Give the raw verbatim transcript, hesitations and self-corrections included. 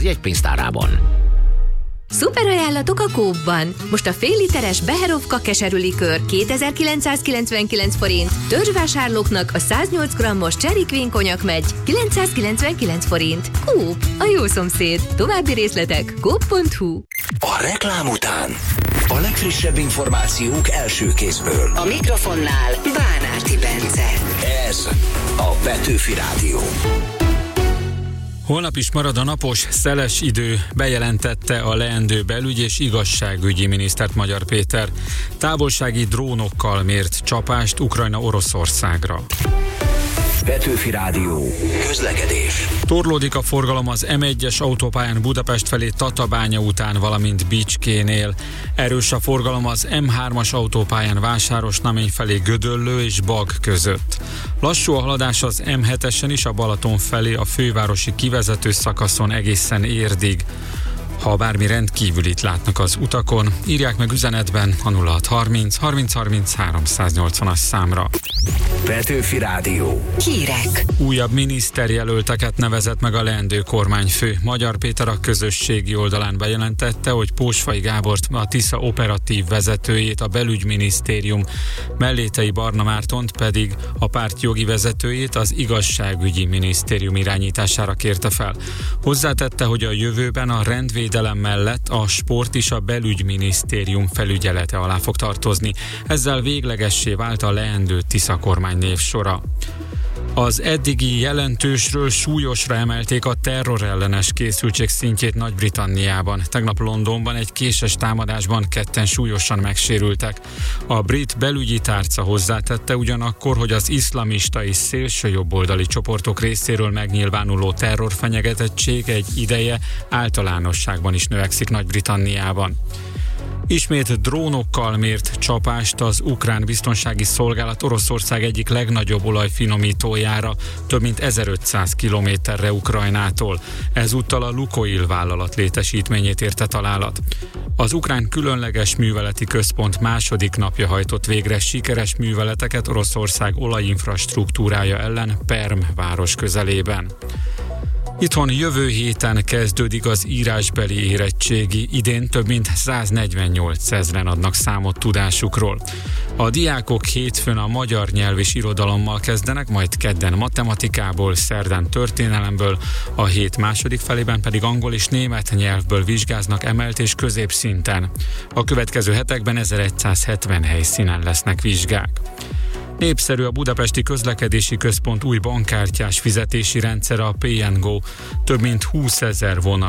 jegypénztárában. Szuper ajánlatok a Coop-ban. Most a fél literes Beherovka keserűlikőr kétezer-kilencszázkilencvenkilenc forint, törzsvásárlóknak a száznyolc grammos Cherry Queen konyak-megy kilencszázkilencvenkilenc forint. Coop, a jó szomszéd. További részletek coop pont hu. A reklám után a legfrissebb információk első kézből. A mikrofonnál Bánárti Bence. Ez a Petőfi Rádió. Holnap is marad a napos, szeles idő, bejelentette a leendő belügy- és igazságügyi minisztert Magyar Péter. Távolsági drónokkal mért csapást Ukrajna Oroszországra. Petőfi Rádió. Közlekedés. Torlódik a forgalom az em egyes autópályán Budapest felé Tatabánya után, valamint Bicskénél. Erős a forgalom az em hármas autópályán Vásárosnamény felé Gödöllő és Bag között. Lassú a haladás az em hetesen is a Balaton felé a fővárosi kivezető szakaszon egészen Érdig. Ha bármi rendkívülit látnak az utakon, írják meg üzenetben a nulla hat harminc harminc harminc háromszáznyolcvanas számra. Petőfi Rádió. Hírek. Újabb miniszterjelölteket nevezett meg a leendő kormányfő. Magyar Péter a közösségi oldalán bejelentette, hogy Pósfai Gábort, a Tisza operatív vezetőjét, a belügyminisztérium, Mellétei Barna Mártont pedig a párt jogi vezetőjét, az igazságügyi minisztérium irányítására kérte fel. Hozzátette, hogy a jövőben a rendvédelem mellett a sport is a belügyminisztérium felügyelete alá fog tartozni. Ezzel véglegessé vált a leendő Tisza kormány névsora. Az eddigi jelentősről súlyosra emelték a terrorellenes készültség szintjét Nagy-Britanniában. Tegnap Londonban egy késes támadásban ketten súlyosan megsérültek. A brit belügyi tárca hozzátette ugyanakkor, hogy az iszlamista és szélsőjobboldali csoportok részéről megnyilvánuló terrorfenyegetettség egy ideje általánosságban is növekszik Nagy-Britanniában. Ismét drónokkal mért csapást az ukrán biztonsági szolgálat Oroszország egyik legnagyobb olajfinomítójára, több mint ezerötszáz kilométerre Ukrajnától. Ezúttal a Lukoil vállalat létesítményét érte találat. Az ukrán különleges műveleti központ második napja hajtott végre sikeres műveleteket Oroszország olajinfrastruktúrája ellen Perm város közelében. Itthon jövő héten kezdődik az írásbeli érettségi, idén több mint száznegyvennyolcezren adnak számot tudásukról. A diákok hétfőn a magyar nyelv és irodalommal kezdenek, majd kedden matematikából, szerdán történelemből, a hét második felében pedig angol és német nyelvből vizsgáznak emelt és középszinten. A következő hetekben ezerszázhetven helyszínen lesznek vizsgák. Népszerű a Budapesti Közlekedési Központ új bankkártyás fizetési rendszere, a pé en gó. Több mint húszezer vonat